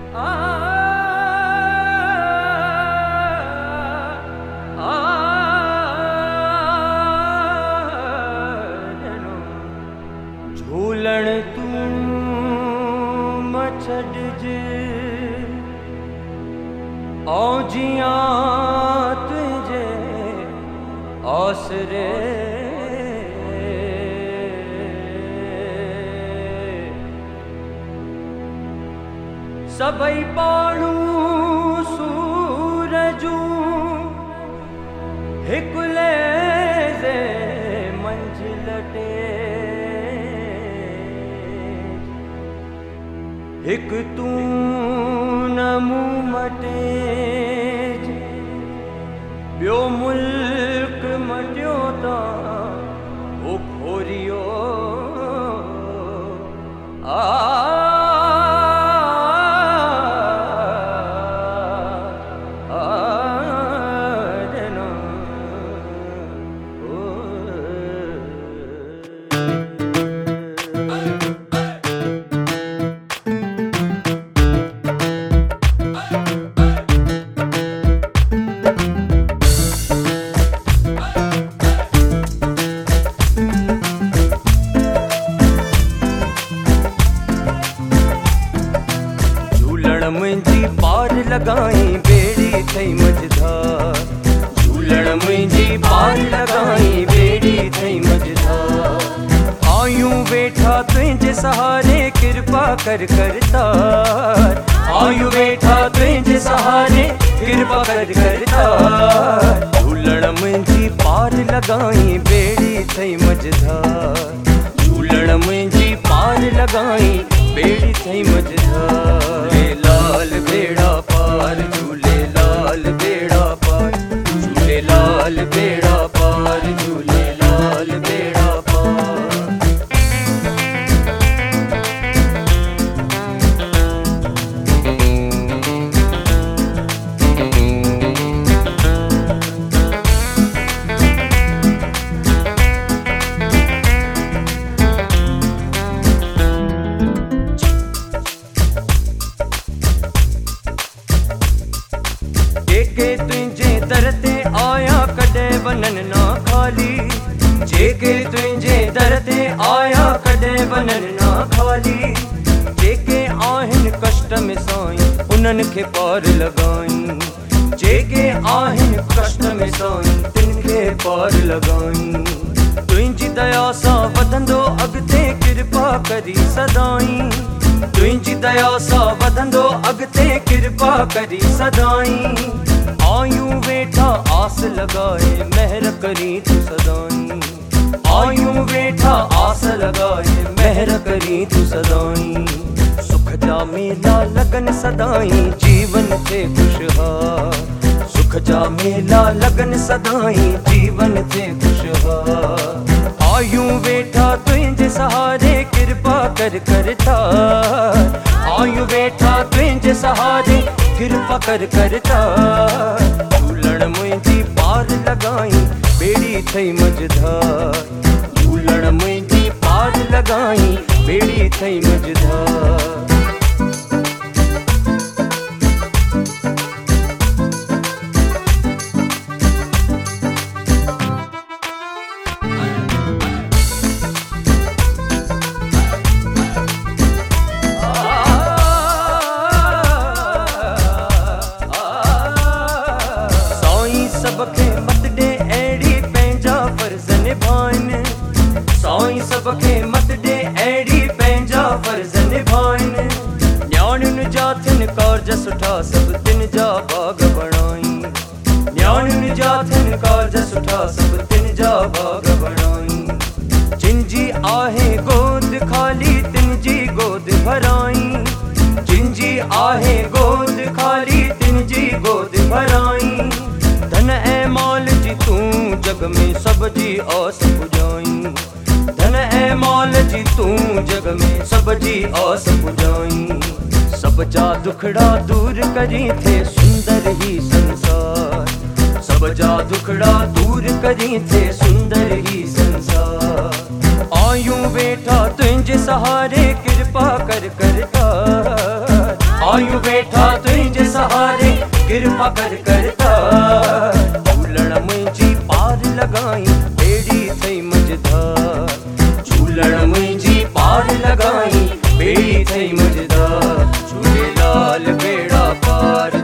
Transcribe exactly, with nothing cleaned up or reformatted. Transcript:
झूलण तूं मछड़जे औं जियां तुझे आसरे सबई पाणू सूरजू हिकु लहज़े मंजिल ते हिक तू न मूं मटे ॿियो मुल्क मटियो ता वो खोरियो आ मुंहिंजी पार लगाई बेड़ी थई मझधार झूलण मुंहिंजी पार लगाई बेड़ी थई मझधार आयूं वेठा तुंहिंजे सहारे कृपा कर करतार आयूं वेठा तुंहिंजे सहारे कृपा कर करतार झूलण मुंहिंजी पार लगाई बेड़ी थई मझधार झूलण मुंहिंजी पार लगाई बेड़ी थई मझधार लाल बेड़ा पार झूले लाल बेड़ा पार झूले लाल बेड़ा पार झूले लाल बेड़ा पार जेके तुंहिंजे दर ते आया कॾहिं वञनि ना खाली जेके तुंहिंजे दर ते आया कॾहिं वञनि ना खाली जेके आहिनि कष्ट में साईं उन्हनि खे पार लॻाई जेके आहिनि कष्ट में साईं तिन खे पार लॻाई तुंहिंजी दया सां वधंदो अॻिते कृपा करी सदाई तुंहिंजी दया सां वधंदो अॻिते कृपा करी सदाई आयूं वेठा आस लगाए महर करी तू सदाई आयूं वेठा आस लगाए महर करी तू सदाई सुख जा मेला लगन सदाई जीवन थे खुशहाल सुख जा मेला लगन सदाई जीवन थे खुशहाल आयूं वेठा तुंहिंजे सहारे कृपा कर करतार आयूं वेठा तुंहिंजे सहारे कृपा कर करतार झूलण मुंहिंजी पार लगाई बेड़ी थई मझधार झूलण मुंहिंजी पार लगाई बेड़ी थई मझधार सबके मत डे अहिड़ी पंहिंजा फर्ज़ निभाइनि साईं सबके मत डे अहिड़ी पंहिंजा फर्ज़ निभाइनि न्याणियुनि जा थियनि कारज सुठा सभु तिन जा बाग बणाई न्याणियुनि जा थियनि कारज सुठा सभु तिन जा बाग बणाई जिन जी आहे गोद खाली तिन जी गोद भराई जिन जी आहे गोद खाली तिन जी गोद भराई धन ऐं माल जी तूं जग में सब जी आस पुॼाई धन ऐं माल जी तूं जग में सब जी आस पुॼाई सब जा दुखड़ा दूर करी थे सुंदर ही संसार सब जा दुखड़ा दूर करी थे सुंदर ही संसार आयूं वेठा तुंहिंजे सहारे कृपा कर करतार आयूं वेठा कर करता झूलण मुंहिंजी पार लॻाई ॿेड़ी थई मझधार झूलण मुंहिंजी पार लॻाई ॿेड़ी थई मझधार झूलेलाल बेड़ा पार